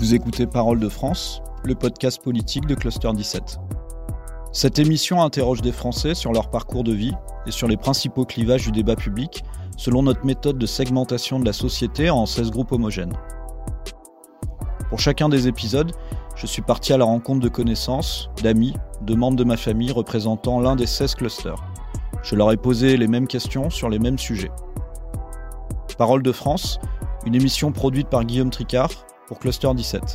Vous écoutez Parole de France, le podcast politique de Cluster 17. Cette émission interroge des Français sur leur parcours de vie et sur les principaux clivages du débat public selon notre méthode de segmentation de la société en 16 groupes homogènes. Pour chacun des épisodes, je suis parti à la rencontre de connaissances, d'amis, de membres de ma famille représentant l'un des 16 clusters. Je leur ai posé les mêmes questions sur les mêmes sujets. Parole de France, une émission produite par Guillaume Tricard pour Cluster 17.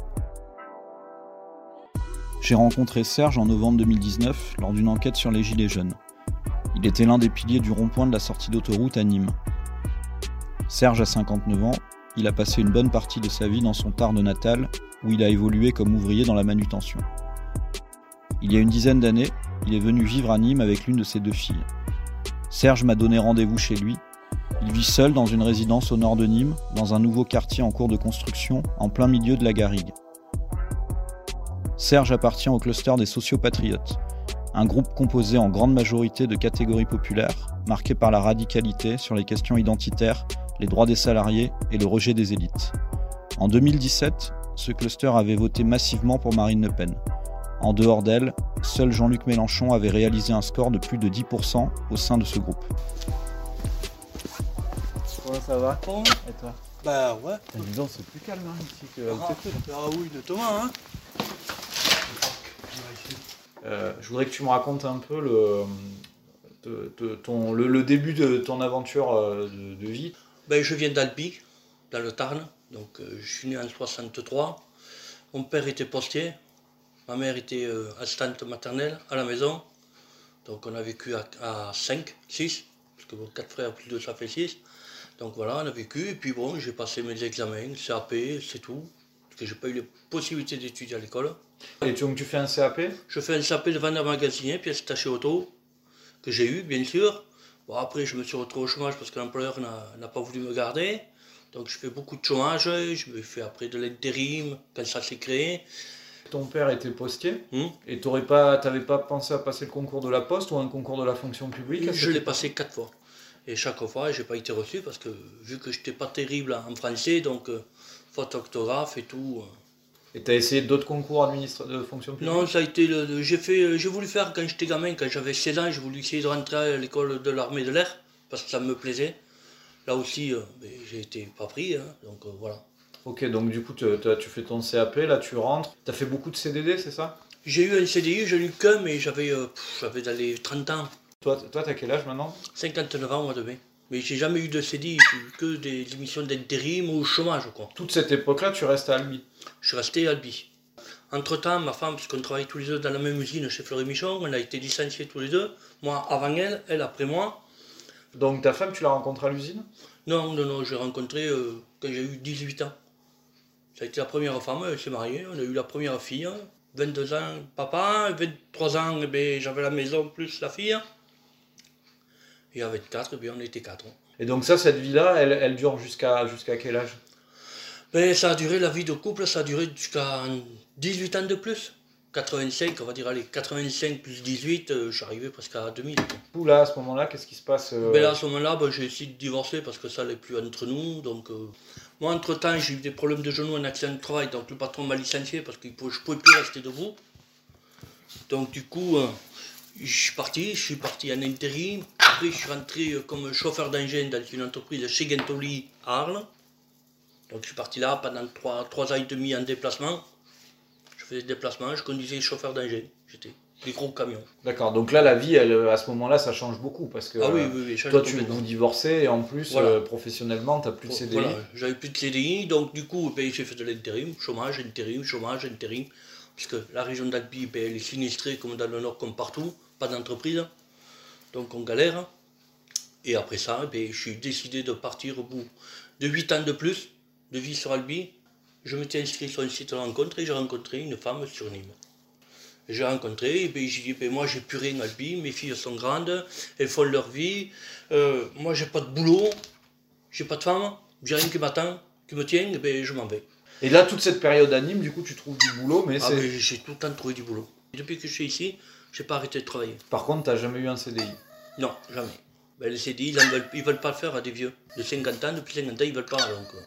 J'ai rencontré Serge en novembre 2019 lors d'une enquête sur les Gilets jaunes. Il était l'un des piliers du rond-point de la sortie d'autoroute à Nîmes. Serge a 59 ans, il a passé une bonne partie de sa vie dans son Tarn natal où il a évolué comme ouvrier dans la manutention. Il y a une dizaine d'années, il est venu vivre à Nîmes avec l'une de ses deux filles. Serge m'a donné rendez-vous chez lui. Il vit seul dans une résidence au nord de Nîmes, dans un nouveau quartier en cours de construction, en plein milieu de la Garrigue. Serge appartient au cluster des sociopatriotes, un groupe composé en grande majorité de catégories populaires, marqué par la radicalité sur les questions identitaires, les droits des salariés et le rejet des élites. En 2017, ce cluster avait voté massivement pour Marine Le Pen. En dehors d'elle, seul Jean-Luc Mélenchon avait réalisé un score de plus de 10% au sein de ce groupe. Comment ça va? Et toi? Bah ouais. Dis donc, c'est plus calme ici que Ah oui, notamment hein. Je voudrais que tu me racontes un peu le début de ton aventure de vie. Ben, je viens d'Albi, dans le Tarn, donc je suis né en 63. Mon père était postier, ma mère était assistante maternelle à la maison. Donc on a vécu à 5, 6, parce que 4 frères plus 2 ça fait 6. Donc voilà, on a vécu, et puis bon, j'ai passé mes examens, CAP, c'est tout. Parce que j'ai pas eu la possibilité d'étudier à l'école. Et donc tu fais un CAP? Je fais un CAP de vendeur magasinier, pièces détachées auto, que j'ai eu, bien sûr. Bon, après, je me suis retrouvé au chômage parce que l'employeur n'a pas voulu me garder. Donc je fais beaucoup de chômage, je me fais après de l'intérim, quand ça s'est créé. Ton père était postier, et t'avais pas pensé à passer le concours de la poste ou un concours de la fonction publique? Je l'ai passé 4 fois. Et chaque fois, j'ai pas été reçu parce que vu que j'étais pas terrible en français, donc faute d'orthographe et tout. Et t'as essayé d'autres concours de fonction publique? Non, ça a été j'ai voulu faire quand j'étais gamin, quand j'avais 16 ans, j'ai voulu essayer de rentrer à l'école de l'armée de l'air parce que ça me plaisait. Là aussi, j'ai été pas pris, hein, donc voilà. Ok, donc du coup, tu fais ton CAP, là tu rentres. T'as fait beaucoup de CDD, c'est ça? J'ai eu un CDI, je n'ai eu qu'un, mais j'avais dans les 30 ans. Toi, t'as quel âge maintenant? 59 ans au mois de mai. Mais j'ai jamais eu de CDI, j'ai eu que des émissions d'intérim ou chômage, quoi. Toute cette époque-là, tu restes à Albi? Je suis resté à Albi. Entre-temps, ma femme, puisqu'on travaille tous les deux dans la même usine chez Fleury Michon, on a été licenciés tous les deux. Moi avant elle, elle après moi. Donc ta femme, tu l'as rencontrée à l'usine? Non, j'ai rencontré quand j'ai eu 18 ans. Ça a été la première femme, elle s'est mariée, on a eu la première fille. 22 ans, papa, 23 ans, j'avais la maison plus la fille. Et à 24, on était 4. Et donc cette vie-là, elle dure jusqu'à quel âge? Ça a duré, la vie de couple, ça a duré jusqu'à 18 ans de plus. 85, on va dire, allez, 85 plus 18, je suis arrivé presque à 2000. Là, à ce moment-là, qu'est-ce qui se passe Là, à ce moment-là, j'ai essayé de divorcer parce que ça n'allait plus entre nous. Donc, moi, entre-temps, j'ai eu des problèmes de genoux, un accident de travail. Donc, le patron m'a licencié parce que je ne pouvais plus rester debout. Donc, du coup, je suis parti en intérim. Après, je suis rentré comme chauffeur d'engin dans une entreprise chez Gentoli à Arles. Donc, je suis parti là pendant 3 ans et demi en déplacement. Je faisais des déplacements, je conduisais chauffeur d'engin. J'étais des gros camions. D'accord, donc là, la vie, à ce moment-là, ça change beaucoup parce que oui, toi, vous divorcez et en plus, professionnellement, tu n'as plus de CDI. Voilà, j'avais plus de CDI, donc du coup, j'ai fait de l'intérim, chômage, intérim. Puisque la région d'Albi, elle est sinistrée comme dans le nord, comme partout, pas d'entreprise. Donc on galère. Et après ça, je suis décidé de partir au bout de 8 ans de plus de vie sur Albi. Je m'étais inscrit sur un site de rencontre et j'ai rencontré une femme sur Nîmes. J'ai rencontré, et j'ai dit, moi j'ai plus rien à Albi, mes filles sont grandes, elles font leur vie, moi j'ai pas de boulot, j'ai pas de femme, j'ai rien qui m'attend, qui me tient, je m'en vais. Et là, toute cette période à Nîmes, du coup, tu trouves du boulot, mais j'ai tout le temps trouvé du boulot. Depuis que je suis ici, j'ai pas arrêté de travailler. Par contre, t'as jamais eu un CDI? Non, jamais. Les CDI, ils veulent pas le faire à des vieux de 50 ans, depuis 50 ans, ils veulent pas. Donc.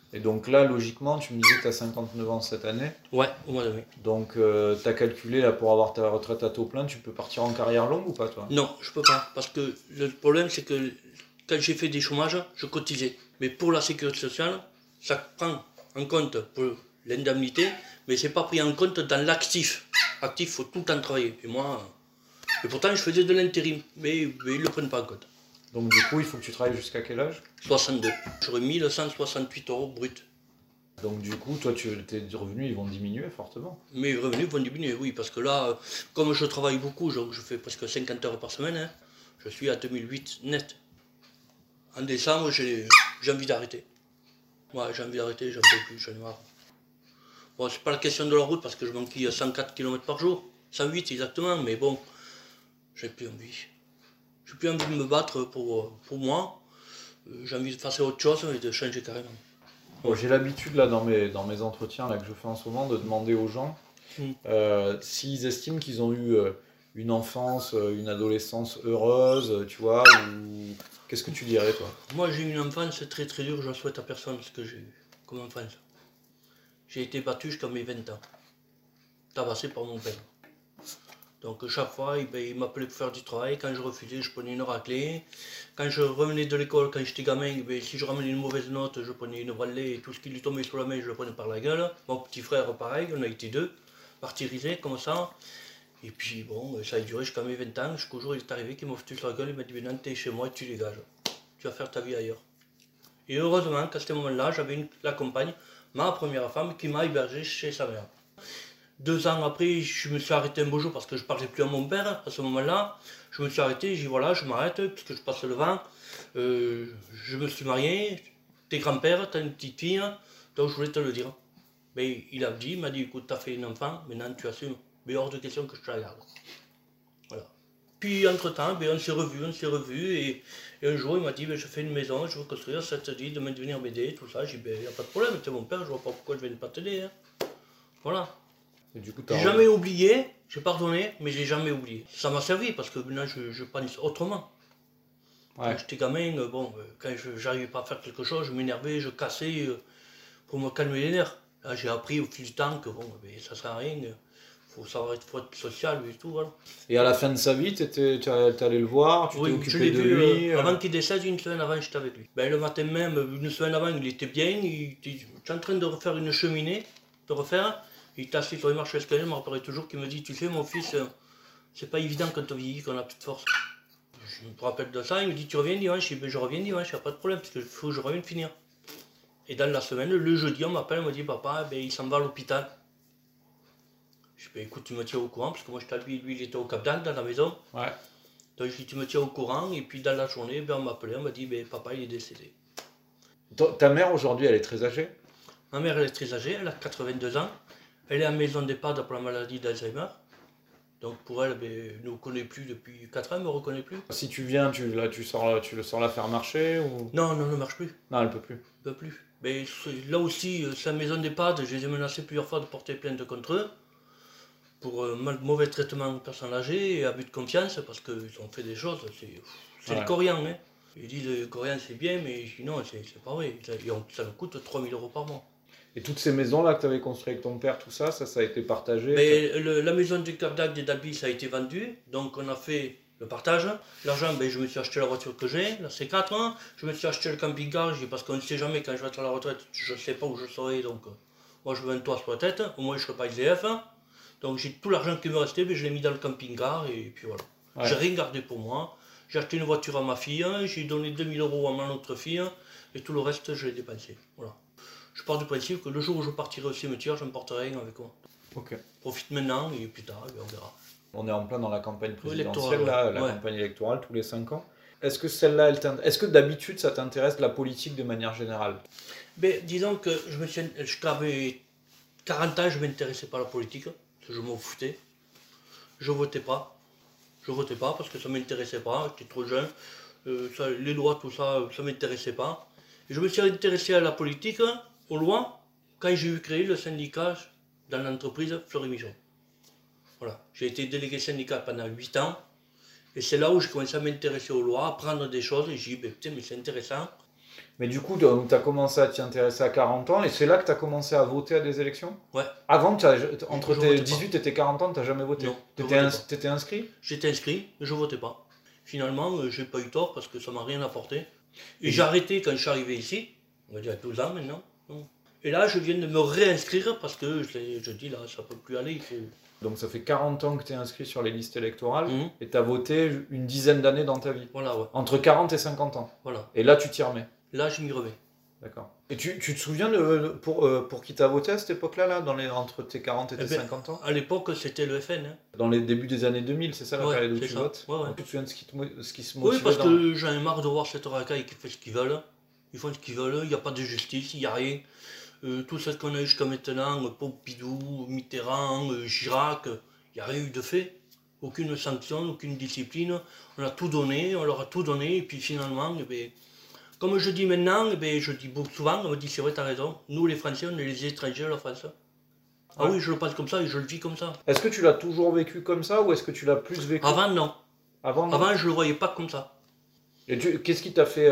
Et donc là, logiquement, tu me disais que tu as 59 ans cette année. Ouais, au mois de mai. Donc tu as calculé là, pour avoir ta retraite à taux plein, tu peux partir en carrière longue ou pas toi? Non, je peux pas. Parce que le problème, c'est que quand j'ai fait des chômages, je cotisais. Mais pour la sécurité sociale, ça prend en compte pour l'indemnité, mais c'est pas pris en compte dans l'actif. Actif, il faut tout le temps travailler. Et moi, et pourtant, je faisais de l'intérim, mais ils ne le prennent pas en compte. Donc du coup, il faut que tu travailles jusqu'à quel âge? 62. J'aurais 1168 € brut. Donc du coup, toi, tes revenus, ils vont diminuer fortement. Mes revenus vont diminuer, oui, parce que là, comme je travaille beaucoup, je fais presque 50 heures par semaine, hein, je suis à 2008 net. En décembre, j'ai envie d'arrêter. Ouais, j'ai envie d'arrêter, j'en peux plus, j'en ai marre. Bon, c'est pas la question de la route, parce que je m'enquille 104 km par jour, 108 exactement, mais bon, j'ai plus envie. J'ai plus envie de me battre pour moi. J'ai envie de faire autre chose et de changer carrément. Bon, j'ai l'habitude là dans mes entretiens là, que je fais en ce moment de demander aux gens s'ils estiment qu'ils ont eu une enfance, une adolescence heureuse, tu vois, ou qu'est-ce que tu dirais toi? Moi j'ai eu une enfance très très dure, je ne souhaite à personne ce que j'ai eu comme enfance. J'ai été battu jusqu'à mes 20 ans, tabassé par mon père. Donc chaque fois, il m'appelait pour faire du travail. Quand je refusais, je prenais une raclée. Quand je revenais de l'école, quand j'étais gamin, si je ramenais une mauvaise note, je prenais une branlée et tout ce qui lui tombait sur la main, je le prenais par la gueule. Mon petit frère, pareil, on a été deux, martyrisés comme ça. Et puis bon, ça a duré jusqu'à mes 20 ans, jusqu'au jour où il est arrivé, qu'il m'a foutu sur la gueule, il m'a dit maintenant t'es chez moi, tu dégages. Tu vas faire ta vie ailleurs. Et heureusement qu'à ce moment-là, j'avais la compagne, ma première femme, qui m'a hébergé chez sa mère. 2 ans après, je me suis arrêté un beau jour parce que je ne parlais plus à mon père à ce moment-là. Je me suis arrêté, j'ai dit voilà, je m'arrête puisque je passe le vent. Je me suis marié, t'es grand-père, t'as une petite fille, donc je voulais te le dire. Mais il m'a dit écoute, t'as fait un enfant, maintenant tu assumes. Mais hors de question que je te la garde. Voilà. Puis entre-temps, on s'est revus et un jour il m'a dit je fais une maison, je veux construire, ça te dit de me devenir m'aider, tout ça. J'ai dit il n'y a pas de problème, tu es mon père, je vois pas pourquoi je ne vais pas t'aider. Hein. Voilà. J'ai jamais oublié, j'ai pardonné, mais j'ai jamais oublié. Ça m'a servi parce que maintenant je pense autrement. Ouais. Quand j'étais gamin, quand j'arrivais pas à faire quelque chose, je m'énervais, je cassais pour me calmer les nerfs. Là j'ai appris au fil du temps que ça sert à rien, faut savoir être social et tout. Voilà. Et à la fin de sa vie, tu allé le voir, tu t'es occupé de lui avant qu'il décède, une semaine avant, j'étais avec lui. Le matin même, une semaine avant, il était bien, il était en train de refaire une cheminée, il était assis sur les marches escaliers, je me rappellerai toujours qu'il me dit tu sais mon fils, c'est pas évident quand on vieillit, qu'on a plus de force. Je me rappelle de ça, il me dit tu reviens dimanche, je reviens dimanche, il n'y a pas de problème, parce qu'il faut que je revienne finir. Et dans la semaine, le jeudi, on m'appelle, on me dit papa, il s'en va à l'hôpital. Je dis écoute, tu me tiens au courant, parce que moi j'étais lui il était au Cap d'Agde dans la maison. Ouais. Donc je dis tu me tiens au courant, et puis dans la journée, on m'appelait, on m'a dit papa il est décédé. Ta mère aujourd'hui, elle est très âgée? Ma mère elle est très âgée, elle a 82 ans. Elle est en maison d'EHPAD pour la maladie d'Alzheimer. Donc pour elle, elle ne me connaît plus depuis 4 ans, elle ne me reconnaît plus. Si tu viens, tu le sors la faire marcher ou... Non, elle ne marche plus. Non, elle ne peut plus. Elle ne peut plus. Mais là aussi, c'est la maison d'EHPAD, je les ai menacés plusieurs fois de porter plainte contre eux pour mauvais traitement de personnes âgées et abus de confiance parce qu'ils ont fait des choses. C'est le Coréen. Hein. Ils disent le Coréen c'est bien, mais je dis non, c'est pas vrai. Ça nous coûte 3 000 € par mois. Et toutes ces maisons-là que tu avais construites avec ton père, tout ça, ça a été partagé? La maison du Cap d'Agde et d'Albi, ça a été vendu. Donc on a fait le partage. L'argent, je me suis acheté la voiture que j'ai, la C4. Je me suis acheté le camping-car, parce qu'on ne sait jamais quand je vais être à la retraite, je ne sais pas où je serai. Donc moi je veux un toit sur la tête, au moins je ne serai pas SDF. Donc j'ai tout l'argent qui me restait, je l'ai mis dans le camping-car et puis voilà. Ouais. J'ai rien gardé pour moi. J'ai acheté une voiture à ma fille, j'ai donné 2 000 € à ma autre fille et tout le reste je l'ai dépensé. Voilà. Je pars du principe que le jour où je partirai au cimetière, je ne porterai rien avec moi. Ok. Profite maintenant et plus tard, on verra. On est en plein dans la campagne présidentielle, la campagne électorale tous les 5 ans. Est-ce que celle-là, est-ce que d'habitude ça t'intéresse la politique de manière générale? Disons que j'avais 40 ans, je ne m'intéressais pas à la politique, je m'en foutais. Je votais pas. Je votais pas parce que ça ne m'intéressait pas, j'étais trop jeune. Les lois, tout ça, ça ne m'intéressait pas. Et je me suis intéressé à la politique, aux lois, quand j'ai eu créé le syndicat dans l'entreprise Fleury-Michon. Voilà. J'ai été délégué syndical pendant 8 ans. Et c'est là où j'ai commencé à m'intéresser aux lois, à apprendre des choses. Et j'ai dit, putain, mais c'est intéressant. Mais du coup, tu as commencé à t'y intéresser à 40 ans et c'est là que tu as commencé à voter à des élections? Ouais. Avant, entre Je tes votais 18 et tes 40 ans, tu n'as jamais voté? Non, je T'étais votais pas. t'étais inscrit? J'étais inscrit, mais je votais pas. Finalement, j'ai pas eu tort parce que ça m'a rien apporté. Et j'ai arrêté quand je suis arrivé ici, on va dire à 12 ans maintenant. Non. Et là, je viens de me réinscrire parce que je dis là, ça peut plus aller, il faut... Donc ça fait 40 ans que tu es inscrit sur les listes électorales Mhm. et tu as voté une dizaine d'années dans ta vie. Voilà, ouais. Entre 40 et 50 ans. Voilà. Et là, tu t'y remets. Là, je m'y remets. D'accord. Et tu te souviens pour qui tu as voté à cette époque-là, là, entre tes 40 et tes 50 ans? À l'époque, c'était le FN. Hein. Dans les débuts des années 2000, c'est ça la période où tu votes? Ouais, ouais. Tu te souviens de ce qui se Oui, motivait parce que j'en ai marre de voir cette racaille qui fait ce qu'ils veulent. Ils font ce qu'ils veulent, il n'y a pas de justice, il n'y a rien. Tout ce qu'on a eu jusqu'à maintenant, Pompidou, Mitterrand, Chirac, il n'y a rien eu de fait. Aucune sanction, aucune discipline. On a tout donné, on leur a tout donné, et puis finalement, eh bien, comme je dis maintenant, eh bien, je dis beaucoup souvent, on me dit c'est vrai, t'as raison, nous les Français, on est les étrangers à la France. Ah oui, je le pense comme ça et je le vis comme ça. Est-ce que tu l'as toujours vécu comme ça ou est-ce que tu l'as plus vécu? Avant, non. Avant, Avant, je ne le voyais pas comme ça. Et qu'est-ce qui t'a fait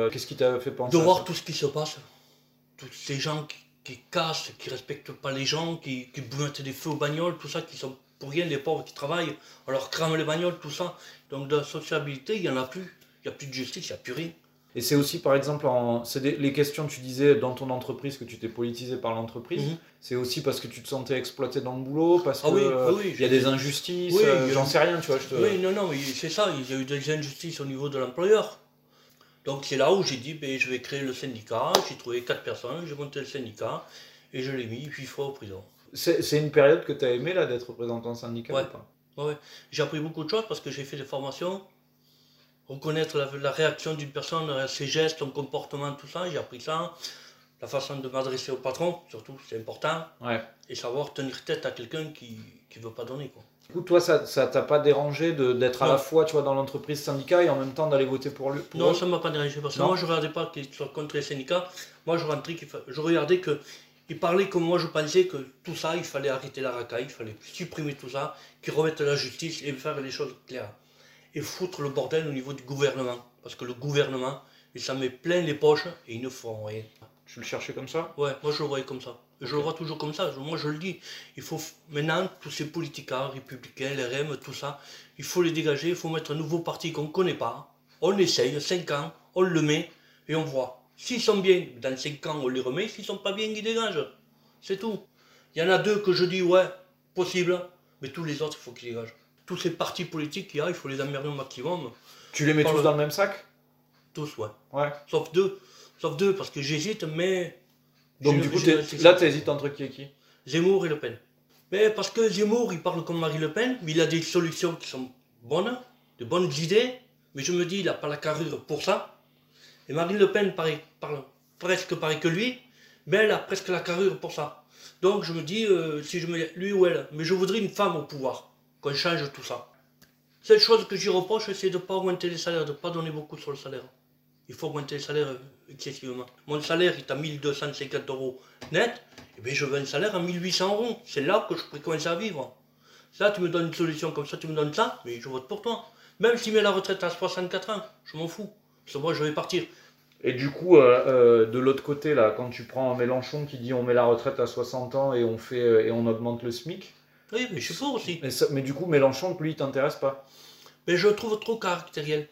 penser De à voir ça? tout ce qui se passe. Tous ces gens qui cassent, qui respectent pas les gens, qui mettent des feux aux bagnoles, tout ça, qui sont pour rien des pauvres qui travaillent, on leur crame les bagnoles, tout ça. Donc de la sociabilité, il n'y en a plus. Il n'y a plus de justice, il n'y a plus rien. Et c'est aussi, par exemple, les questions, tu disais, dans ton entreprise, que tu t'es politisé par l'entreprise, c'est aussi parce que tu te sentais exploité dans le boulot, parce qu'il y a des injustices, j'en sais rien, tu vois. Oui, non, mais c'est ça, il y a eu des injustices au niveau de l'employeur. Donc c'est là où j'ai dit, ben, je vais créer le syndicat, j'ai trouvé 4 personnes, j'ai monté le syndicat, et je l'ai mis 8 fois en prison. C'est une période que tu as aimé, là, d'être représentant syndical ou pas? Ouais. J'ai appris beaucoup de choses parce que j'ai fait des formations. Reconnaître la réaction d'une personne, ses gestes, son comportement, tout ça, j'ai appris ça. La façon de m'adresser au patron, surtout, c'est important. Ouais. Et savoir tenir tête à quelqu'un qui ne veut pas donner, quoi. Du coup, toi, ça t'a pas dérangé d'être à la fois, tu vois, dans l'entreprise syndicat et en même temps d'aller voter pour lui? Non, ça ne m'a pas dérangé parce que moi, je ne regardais pas qu'il soit contre les syndicats. Moi, je regardais qu'il parlait comme moi, je pensais que tout ça, il fallait arrêter la racaille, il fallait supprimer tout ça, qu'ils remettent la justice et faire les choses claires. Et foutre le bordel au niveau du gouvernement. Parce que le gouvernement, il s'en met plein les poches et ils ne font rien. Tu le cherchais comme ça? Ouais, moi je le voyais comme ça. Okay. Je le vois toujours comme ça. Moi je le dis. Il faut maintenant, tous ces politiciens, républicains, les REM, tout ça, il faut les dégager. Il faut mettre un nouveau parti qu'on ne connaît pas. On essaye, 5 ans, on le met et on voit. S'ils sont bien, dans 5 ans on les remet. S'ils ne sont pas bien, ils dégagent. C'est tout. Il y en a 2 que je dis, ouais, possible. Mais tous les autres, il faut qu'ils dégagent. Tous ces partis politiques qu'il y a, il faut les emmerder au maximum. Tu les mets tous dans le même sac? Tous, ouais. Ouais. Sauf deux, parce que j'hésite, mais... Donc du coup, là, tu hésites entre qui et qui? Zemmour et Le Pen. Mais parce que Zemmour, il parle comme Marine Le Pen, mais il a des solutions qui sont bonnes, de bonnes idées, mais je me dis, il n'a pas la carrure pour ça. Et Marine Le Pen parle presque pareil que lui, mais elle a presque la carrure pour ça. Donc je me dis, si je mets lui ou elle, mais je voudrais une femme au pouvoir. Qu'on change tout ça. Cette chose que j'y reproche, c'est de ne pas augmenter les salaires, de ne pas donner beaucoup sur le salaire. Il faut augmenter les salaires excessivement. Mon salaire est à 1250 € net, et bien je veux un salaire à 1800 €. C'est là que je pourrais commencer à vivre. Ça, tu me donnes une solution comme ça, tu me donnes ça, mais je vote pour toi. Même si tu mets la retraite à 64 ans, je m'en fous. Parce que moi, je vais partir. Et du coup, de l'autre côté, là, quand tu prends Mélenchon qui dit on met la retraite à 60 ans et on augmente le SMIC. Oui, mais je suis pour aussi. Mais du coup, Mélenchon, lui, il t'intéresse pas? Mais je le trouve trop caractériel.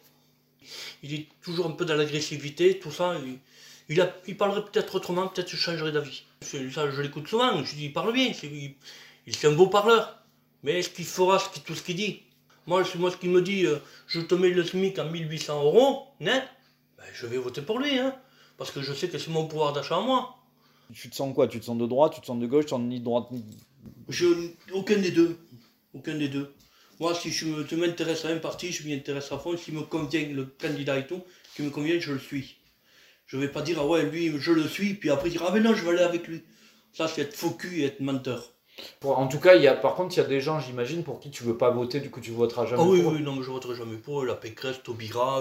Il est toujours un peu dans l'agressivité, tout ça. Il parlerait peut-être autrement, peut-être je changerais d'avis. Ça, je l'écoute souvent, je dis il parle bien, c'est un beau parleur. Mais est-ce qu'il fera tout ce qu'il dit? Moi, ce qu'il me dit, je te mets le SMIC à 1800 € net, ben, je vais voter pour lui, hein, parce que je sais que c'est mon pouvoir d'achat à moi. Tu te sens quoi? Tu te sens de droite, tu te sens de gauche, tu te sens ni de droite ni... Aucun des deux. Aucun des deux. Moi, si je m'intéresse à un parti, je m'y intéresse à fond. S'il me convient, le candidat et tout, qui me convient, je le suis. Je ne vais pas dire, ah ouais, lui, je le suis, puis après dire, ah mais non, je vais aller avec lui. Ça, c'est être faux cul et être menteur. En tout cas, par contre, il y a des gens, j'imagine, pour qui tu ne veux pas voter, du coup, tu voteras jamais pour. Ah oui, non, mais je ne voterai jamais pour eux. La Pécresse, Taubira,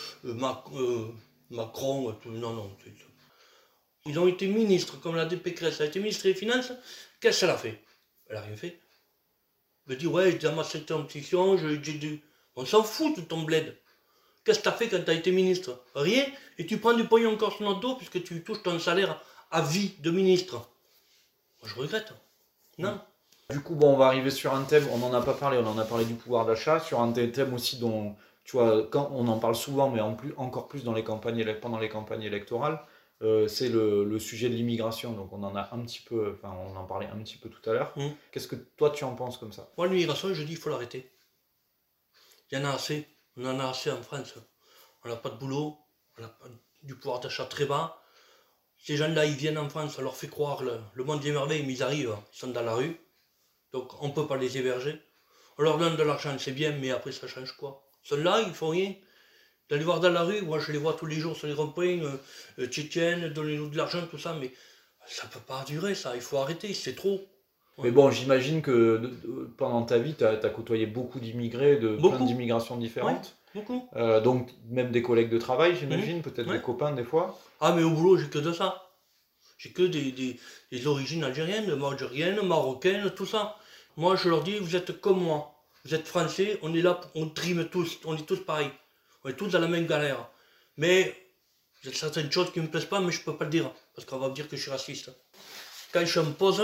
Macron, tout, non. Ils ont été ministres, comme la Pécresse a été ministre des Finances. Qu'est-ce qu'elle a fait? Elle n'a rien fait. Elle dit, ouais, dans ma circonscription, on s'en fout de ton bled. Qu'est-ce que tu as fait quand tu as été ministre? Rien. Et tu prends du pognon encore sur notre dos puisque tu touches ton salaire à vie de ministre. Moi, je regrette. Non. Du coup, bon, on va arriver sur un thème, on n'en a pas parlé, on en a parlé du pouvoir d'achat, sur un thème aussi dont, tu vois, quand on en parle souvent, mais encore plus dans les pendant les campagnes électorales, c'est le sujet de l'immigration. Donc on en a un petit peu, enfin on en parlait un petit peu tout à l'heure. Qu'est-ce que toi tu en penses comme ça? Moi, l'immigration, je dis il faut l'arrêter. Il y en a assez. On en a assez en France. On n'a pas de boulot, on n'a pas du pouvoir d'achat très bas. Ces gens-là, ils viennent en France, on leur fait croire le monde des merveilles, mais ils arrivent, ils sont dans la rue. Donc on ne peut pas les héberger. On leur donne de l'argent, c'est bien, mais après ça change quoi? Ceux-là, ils font rien. D'aller voir dans la rue, moi je les vois tous les jours sur les ronds-points, tchétchènes, donnez-nous de l'argent, tout ça, mais ça ne peut pas durer ça, il faut arrêter, c'est trop. Mais bon, j'imagine que pendant ta vie, tu as côtoyé beaucoup d'immigrés, plein d'immigrations différentes. Oui, beaucoup. Donc même des collègues de travail, j'imagine, peut-être des copains des fois. Ah mais au boulot, j'ai que de ça. J'ai que des origines algériennes, algériennes, marocaines, tout ça. Moi, je leur dis, vous êtes comme moi. Vous êtes français, on est là, on trime tous, on est tous pareils. On est tous dans la même galère. Mais, il y a certaines choses qui ne me plaisent pas, mais je ne peux pas le dire. Parce qu'on va me dire que je suis raciste. Quand je me pose,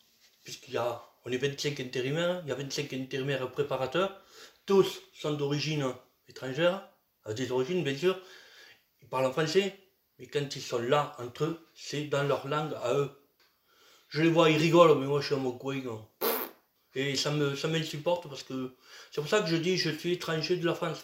on est 25 intérimaires, il y a 25 intérimaires préparateurs. Tous sont d'origine étrangère, à des origines bien sûr. Ils parlent en français, mais quand ils sont là entre eux, c'est dans leur langue à eux. Je les vois, ils rigolent, mais moi je suis à mon coin. Et ça m'insupporte parce que c'est pour ça que je dis je suis étranger de la France.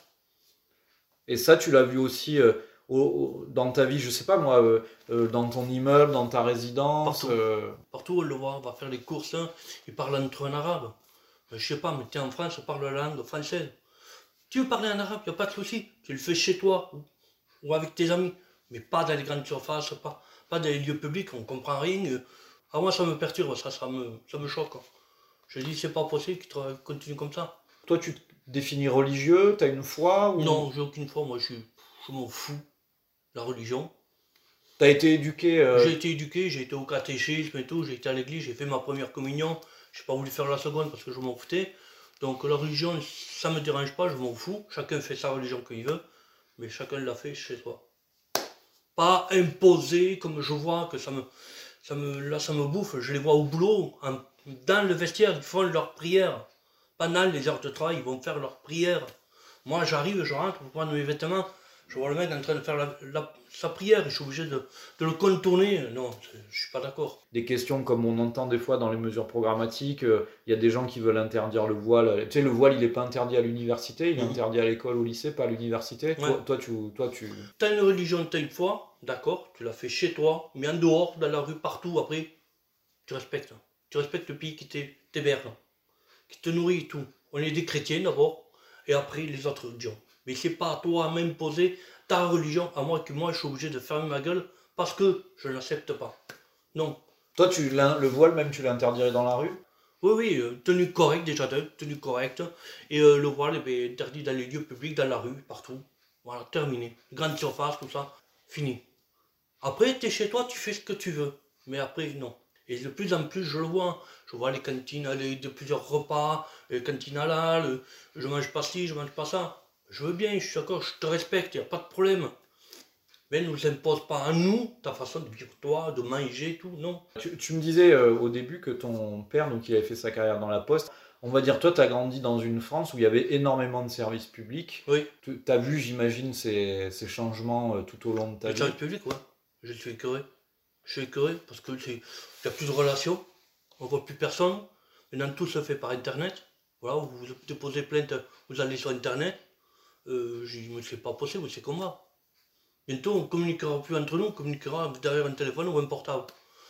Et ça, tu l'as vu aussi dans ta vie, je sais pas moi, dans ton immeuble, dans ta résidence. Partout on le voit, on va faire les courses, hein, ils parlent entre eux en arabe. Mais je sais pas, mais tu es en France, on parle la langue française. Tu veux parler en arabe, il n'y a pas de souci. Tu le fais chez toi ou avec tes amis. Mais pas dans les grandes surfaces, pas dans les lieux publics, on ne comprend rien. Ah, moi ça me perturbe, ça me choque. Je dis c'est pas possible qu'ils continuent comme ça. Toi tu te définis religieux, tu as une foi ou... Non, j'ai aucune foi, moi je m'en fous. La religion. T'as été éduqué J'ai été éduqué, j'ai été au catéchisme et tout, j'ai été à l'église, j'ai fait ma première communion. J'ai pas voulu faire la seconde parce que je m'en foutais. Donc la religion, ça me dérange pas, je m'en fous. Chacun fait sa religion qu'il veut, mais chacun l'a fait chez soi. Pas imposé comme je vois que ça me bouffe. Je les vois au boulot, dans le vestiaire, ils font leurs prières. Pendant les heures de travail, ils vont faire leurs prières. Moi j'arrive, je rentre pour prendre mes vêtements. Je vois le mec en train de faire sa prière, je suis obligé de le contourner. Non, je suis pas d'accord. Des questions comme on entend des fois dans les mesures programmatiques, il y a des gens qui veulent interdire le voile. Tu sais, le voile, il n'est pas interdit à l'université, il est interdit à l'école, au lycée, pas à l'université. Ouais. Toi, tu... T'as une religion, t'as une foi, d'accord, tu l'as fait chez toi, mais en dehors, dans la rue, partout, après, tu respectes. Tu respectes le pays qui t'héberge, qui te nourrit et tout. On est des chrétiens d'abord, et après les autres religions. Mais c'est pas à toi à m'imposer ta religion, à moi que moi je suis obligé de fermer ma gueule parce que je ne l'accepte pas. Non. Toi, le voile même, tu l'interdirais dans la rue? Oui, tenue correcte déjà, tenue correcte. Et le voile est interdit dans les lieux publics, dans la rue, partout. Voilà, terminé. Grande surface, tout ça, fini. Après, tu es chez toi, tu fais ce que tu veux. Mais après, non. Et de plus en plus, je le vois. Je vois les cantines de plusieurs repas, les cantines halal, je mange pas ci, je mange pas ça. Je veux bien, je suis d'accord, je te respecte, il n'y a pas de problème. Mais ne nous impose pas à nous ta façon de vivre toi, de manger, tout, non. Tu me disais au début que ton père, donc il avait fait sa carrière dans la poste. On va dire, toi, tu as grandi dans une France où il y avait énormément de services publics. Oui. Tu as vu, j'imagine, ces changements tout au long de ta vie. Les services publics, ouais. Je suis écœuré. Je suis écœuré parce que il n'y a plus de relations, on ne voit plus personne. Maintenant, tout se fait par Internet. Voilà, vous déposez plainte, vous allez sur Internet. Je dis, mais c'est pas possible, c'est comme ça. Bientôt, on ne communiquera plus entre nous, on communiquera derrière un téléphone ou un portable.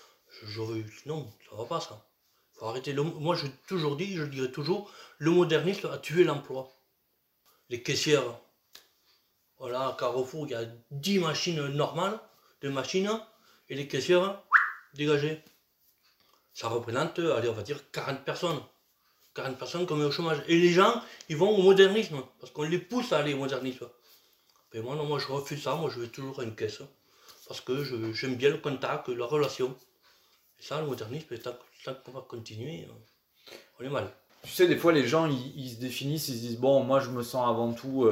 Non, ça va pas ça. Il faut arrêter. Moi, j'ai toujours dit, je le dirai toujours, le modernisme a tué l'emploi. Les caissières, voilà, à Carrefour, il y a 10 machines normales, des machines, et les caissières, dégagées. Ça représente, allez, on va dire 40 personnes. 40 personnes qu'on met au chômage. Et les gens, ils vont au modernisme, parce qu'on les pousse à aller au modernisme. Mais moi, non, moi je refuse ça, moi je vais toujours à une caisse. Parce que j'aime bien le contact, la relation. Et ça, le modernisme, tant qu'on va continuer, on est mal. Tu sais, des fois, les gens, ils se définissent, ils se disent, bon, moi je me sens avant tout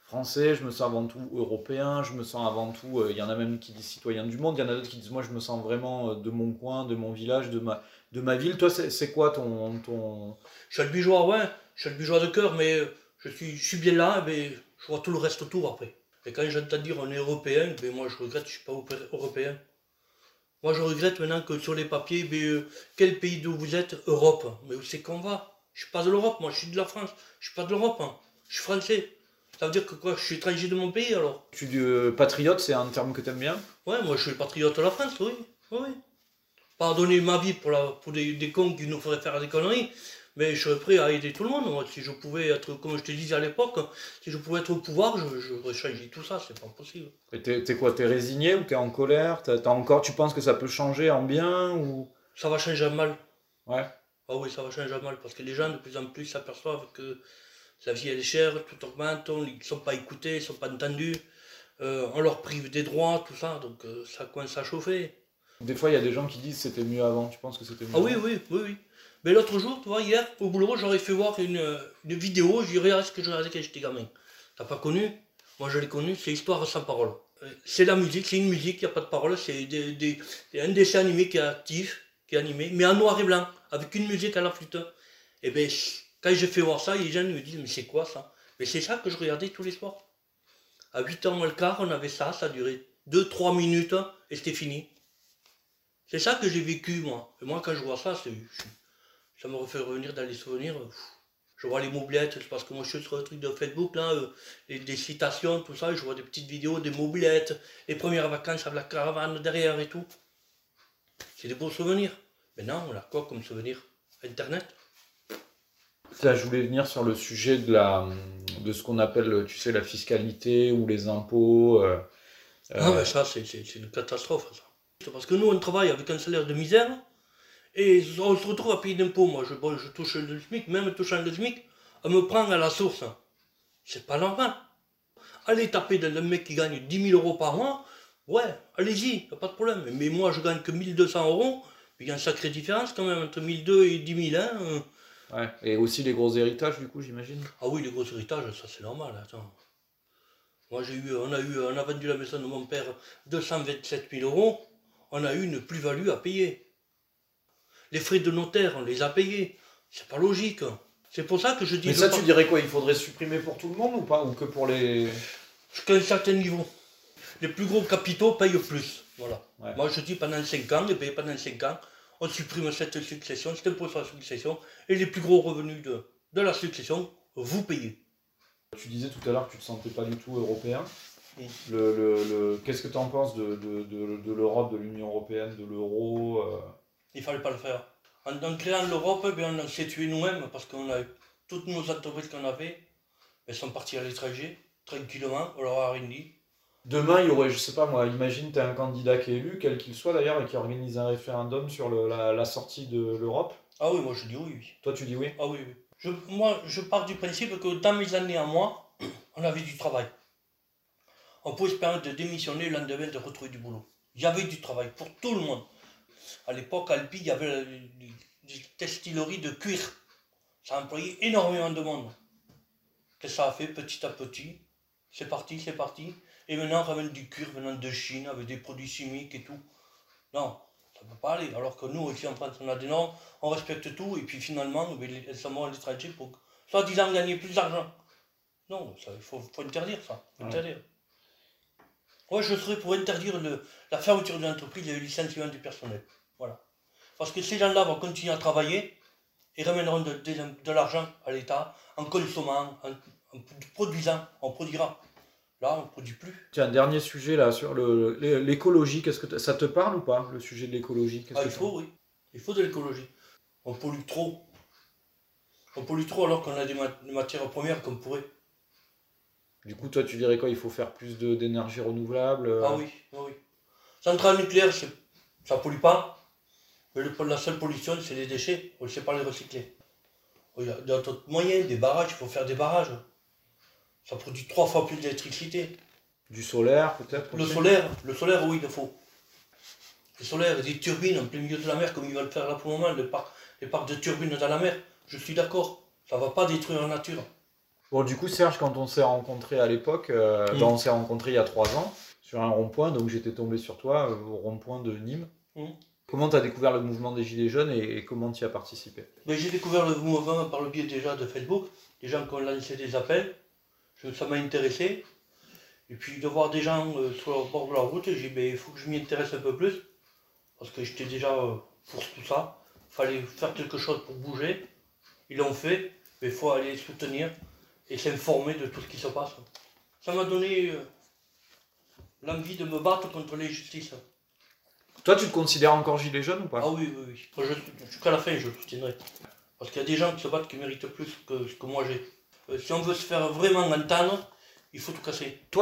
français, je me sens avant tout européen, je me sens avant tout, il y en a même qui disent citoyen du monde, il y en a d'autres qui disent moi je me sens vraiment de mon coin, de mon village, de ma ville. Toi, c'est quoi ton... Je suis albigeois, ouais, je suis albigeois de cœur, mais je suis bien là, mais je vois tout le reste autour après. Et quand j'entends dire on est européen, ben moi je regrette, je suis pas européen. Moi je regrette maintenant que sur les papiers, quel pays d'où vous êtes? Europe. Mais où c'est qu'on va? Je suis pas de l'Europe, moi je suis de la France, je suis pas de l'Europe, hein. Je suis français. Ça veut dire que quoi? Je suis étranger de mon pays alors? Patriote, c'est un terme que t'aimes bien? Ouais, moi je suis le patriote de la France, oui. Oui, oui. Pardonner ma vie pour des cons qui nous feraient faire des conneries, mais je serais prêt à aider tout le monde. Moi, si je pouvais être, comme je te disais à l'époque, si je pouvais être au pouvoir, je changerais tout ça, c'est pas possible. Et t'es quoi? T'es résigné ou t'es en colère? Tu penses que ça peut changer en bien ou... Ça va changer à mal. Ouais. Ah oui, ça va changer à mal, parce que les gens de plus en plus s'aperçoivent que la vie elle est chère, tout augmente, ils ne sont pas écoutés, ils ne sont pas entendus, on leur prive des droits, tout ça, donc ça commence à chauffer. Des fois, il y a des gens qui disent que c'était mieux avant. Tu penses que c'était mieux Ah avant? oui, oui, oui, oui. Mais l'autre jour, tu vois, hier, au boulot, j'aurais fait voir une vidéo, je dirais, ce que je regardais quand j'étais gamin. T'as pas connu? Moi, je l'ai connu, c'est Histoire sans parole. C'est la musique, c'est une musique, il n'y a pas de parole, c'est un dessin animé qui est actif, qui est animé, mais en noir et blanc, avec une musique à la flûte. Et bien, quand j'ai fait voir ça, les gens me disent, mais c'est quoi ça? Mais c'est ça que je regardais tous les soirs. À 8h moins le quart, on avait ça, ça durait 2-3 minutes, et c'était fini. C'est ça que j'ai vécu, moi. Et moi, quand je vois ça, ça me refait revenir dans les souvenirs. Je vois les moublettes, c'est parce que moi je suis sur le truc de Facebook, là, des citations, tout ça, et je vois des petites vidéos, des moublettes, les premières vacances avec la caravane derrière et tout. C'est des beaux souvenirs. Maintenant, on a quoi comme souvenir? Internet? Là, je voulais venir sur le sujet de ce qu'on appelle, tu sais, la fiscalité ou les impôts. Ah, mais ça, c'est une catastrophe, ça. Parce que nous, on travaille avec un salaire de misère, et on se retrouve à payer d'impôts. Moi, je touche le SMIC, même touchant le SMIC, on me prend à la source. C'est pas normal. Allez taper dans le mec qui gagne 10 000 € par mois, ouais, allez-y, y a pas de problème. Mais moi, je gagne que 1 200 €, il y a une sacrée différence quand même entre 1 200 et 10 000, hein. Ouais. Et aussi les gros héritages, du coup, j'imagine. Ah oui, les gros héritages, ça c'est normal, attends. Moi, on a vendu la maison de mon père 227 000 €, on a eu une plus-value à payer. Les frais de notaire, on les a payés. C'est pas logique. C'est pour ça que je dis... Mais ça, tu dirais quoi? Il faudrait supprimer pour tout le monde ou pas? Ou que pour les... Jusqu'à un certain niveau. Les plus gros capitaux payent plus. Voilà. Ouais. Moi, je dis pendant 5 ans, pendant 5 ans, on supprime cette succession, cet impôt sur la succession, et les plus gros revenus de la succession, vous payez. Tu disais tout à l'heure que tu ne te sentais pas du tout européen. Oui. Qu'est-ce que tu en penses de l'Europe, de l'Union européenne, de l'euro Il ne fallait pas le faire. En créant l'Europe, on s'est tué nous-mêmes parce qu'on a toutes nos entreprises qu'on avait, elles sont parties à l'étranger, tranquillement, on leur a rien dit. Demain, il y aurait, je sais pas moi, imagine tu as un candidat qui est élu, quel qu'il soit d'ailleurs, et qui organise un référendum sur la sortie de l'Europe. Ah oui, moi je dis oui, oui. Toi, tu dis oui? Ah oui, oui. Moi, je pars du principe que dans mes années à moi, on avait du travail. On pouvait se permettre de démissionner le lendemain de retrouver du boulot. Il y avait du travail pour tout le monde. À l'époque, à Alpi, il y avait des distilleries de cuir. Ça a employé énormément de monde. Qu'est-ce que ça a fait petit à petit? C'est parti, c'est parti. Et maintenant, on ramène du cuir venant de Chine avec des produits chimiques et tout. Non, ça ne peut pas aller. Alors que nous, ici en France, on a des normes, on respecte tout, et puis finalement, elles sont à l'étranger pour soi-disant gagner plus d'argent. Non, il faut interdire ça. Interdire. Ouais, je serais pour interdire la fermeture de l'entreprise et le licenciement du personnel. Voilà. Parce que ces gens-là vont continuer à travailler et ramèneront de l'argent à l'État en consommant, en produisant. On produira. Là, on ne produit plus. Tiens, dernier sujet là sur l'écologie. Qu'est-ce que ça te parle ou pas, le sujet de l'écologie? Il faut, oui. Il faut de l'écologie. On pollue trop. On pollue trop alors qu'on a des matières premières qu'on pourrait. Du coup, toi, tu dirais quoi? Il faut faire plus d'énergie renouvelable? Ah oui, ah oui. Centrale nucléaire, ça ne pollue pas. Mais la seule pollution, c'est les déchets. On ne sait pas les recycler. Il y a d'autres moyens, des barrages, il faut faire des barrages. Ça produit 3 fois plus d'électricité. Du solaire, peut-être? Le solaire, oui, il faut. Le solaire, des turbines en plein milieu de la mer, comme ils veulent faire là pour le moment, les parcs de turbines dans la mer. Je suis d'accord. Ça ne va pas détruire la nature. Bon, du coup, Serge, quand on s'est rencontrés à l'époque, on s'est rencontrés il y a 3 ans, sur un rond-point, donc j'étais tombé sur toi au rond-point de Nîmes. Comment tu as découvert le mouvement des Gilets jaunes et comment tu y as participé? J'ai découvert le mouvement par le biais déjà de Facebook, des gens qui ont lancé des appels, ça m'a intéressé. Et puis de voir des gens sur le bord de la route, j'ai dit il faut que je m'y intéresse un peu plus, parce que j'étais déjà pour tout ça. Il fallait faire quelque chose pour bouger. Ils l'ont fait, mais il faut aller les soutenir et s'informer de tout ce qui se passe. Ça m'a donné l'envie de me battre contre l'injustice. Toi, tu te considères encore gilet jaune ou pas? Ah oui. Jusqu'à la fin, je le soutiendrai. Parce qu'il y a des gens qui se battent qui méritent plus que ce que moi j'ai. Si on veut se faire vraiment entendre, il faut tout casser. Toi,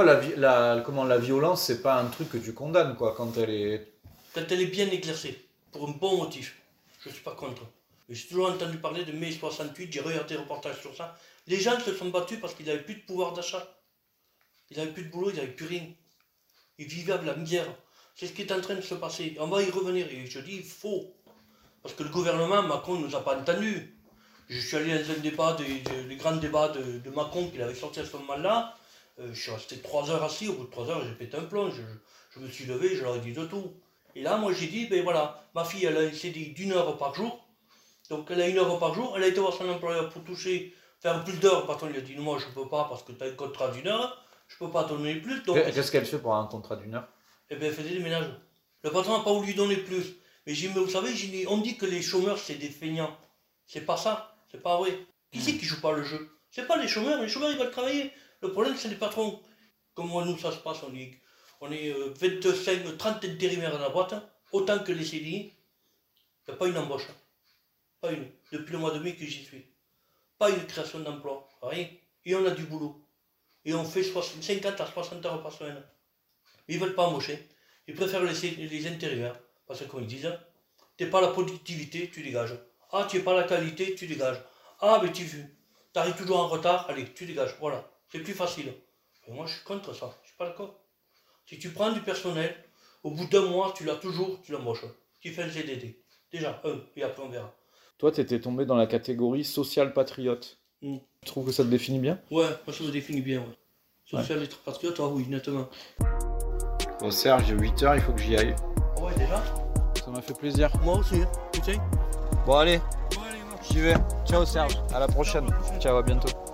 la violence, c'est pas un truc que tu condamnes, quoi, quand elle est bien exercée, pour un bon motif. Je suis pas contre. J'ai toujours entendu parler de mai 68, j'ai regardé des reportages sur ça. Les gens se sont battus parce qu'ils n'avaient plus de pouvoir d'achat. Ils n'avaient plus de boulot, ils n'avaient plus rien. Ils vivaient avec la misère. C'est ce qui est en train de se passer. On va y revenir. Et je dis, il faut. Parce que le gouvernement, Macron ne nous a pas entendus. Je suis allé dans un débat, des grands débats de Macron qu'il avait sorti à ce moment-là. Je suis resté 3 heures assis. Au bout de 3 heures, j'ai pété un plomb. Je me suis levé, je leur ai dit de tout. Et là, moi, j'ai dit, ma fille, elle a un CDI d'1 heure par jour. Donc, elle a 1 heure par jour. Elle a été voir son employeur pour faire plus d'heures. Le patron lui a dit, moi, je ne peux pas parce que tu as un contrat d'1 heure. Je ne peux pas donner plus. Donc, qu'est-ce qu'elle fait pour un contrat d'1 heure? Elle faisait des ménages. Le patron n'a pas voulu lui donner plus. Mais vous savez, on dit que les chômeurs, c'est des feignants. C'est pas ça. C'est pas vrai. Qui c'est qui joue pas le jeu? C'est pas les chômeurs. Les chômeurs, ils veulent travailler. Le problème, c'est les patrons. Comme moi, nous, ça se passe. On est 25, 30 intérimaires dans la boîte. Autant que les CDI. Il n'y a pas une embauche. Pas une. Depuis le mois de mai que j'y suis. Pas une création d'emploi. Rien. Et on a du boulot. Et on fait 50 à 60 heures par semaine. Ils ne veulent pas embaucher. Ils préfèrent laisser les intérimaires. Parce que comme ils disent, tu n'es pas la productivité, tu dégages. Ah, tu n'es pas la qualité, tu dégages. Ah, mais tu arrives toujours en retard, allez, tu dégages. Voilà, c'est plus facile. Et moi, je suis contre ça. Je ne suis pas d'accord. Si tu prends du personnel, au bout d'1 mois, tu l'embauches. Tu fais un CDD. Déjà, et après on verra. Toi, tu étais tombé dans la catégorie social-patriote. Tu trouves que ça te définit bien? Ouais, moi ça me définit bien, ouais. Social et patriote, ah oui, nettement. Bon, Serge, j'ai 8h, il faut que j'y aille. Ouais, déjà? Ça m'a fait plaisir. Moi aussi, tu sais. Bon, allez, j'y vais. Ciao, Serge. À la prochaine. Ciao, à bientôt.